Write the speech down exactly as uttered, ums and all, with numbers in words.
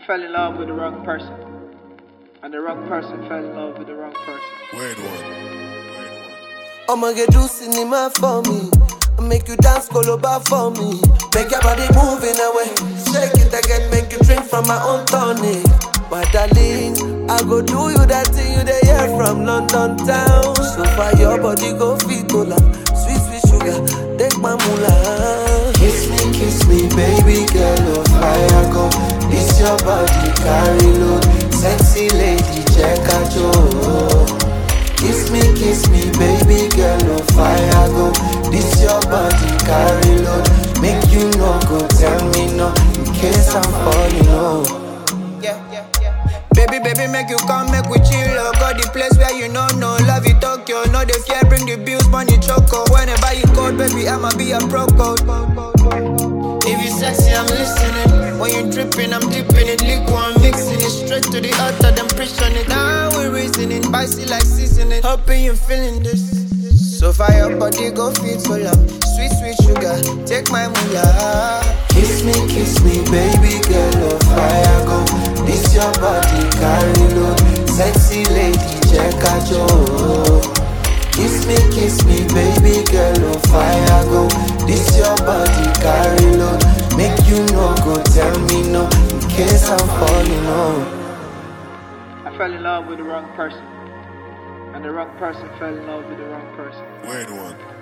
fell in love with the wrong person. And the wrong person fell in love with the wrong person. Weird one. Weird one. I'ma get do cinema for me. I make you dance colobar for me. Make your body moving away. Shake it again, make you drink from my own tonic. My darling, I go do you that thing you dey hear from London town. So far your body go fit cola. Sweet, sweet sugar, take my moolah. Kiss me, kiss me, baby girl, oh fire go. This your body carry load. Sexy lady, check out your. Kiss me, kiss me, baby girl, oh fire go. This your body carry load. Make you no go tell me no, in case I'm falling low. Yeah, yeah, yeah. Baby, baby, make you come, make we chill. Oh, got the place where you know, no love you Tokyo. No, they fear, bring the bills, money choco. Whenever you call, baby, I'ma be a pro code. If you sexy, I'm listening. When you dripping, I'm dipping it. Liquid, I'm mixing it straight to the altar, then pressing it. Now we're reasoning, spicy like seasoning. Hoping you feeling this. So fire body go fit so long. Sweet, sweet sugar, take my moolah. Kiss me, kiss me, baby girl, oh fire go. This your body carry load. Sexy lady, check out your. Kiss me, kiss me, baby girl, oh fire go. This your body carry load. Make you no go tell me no, in case I'm falling low. I fell in love with the wrong person. And the wrong person fell in love with the wrong person. Weird one.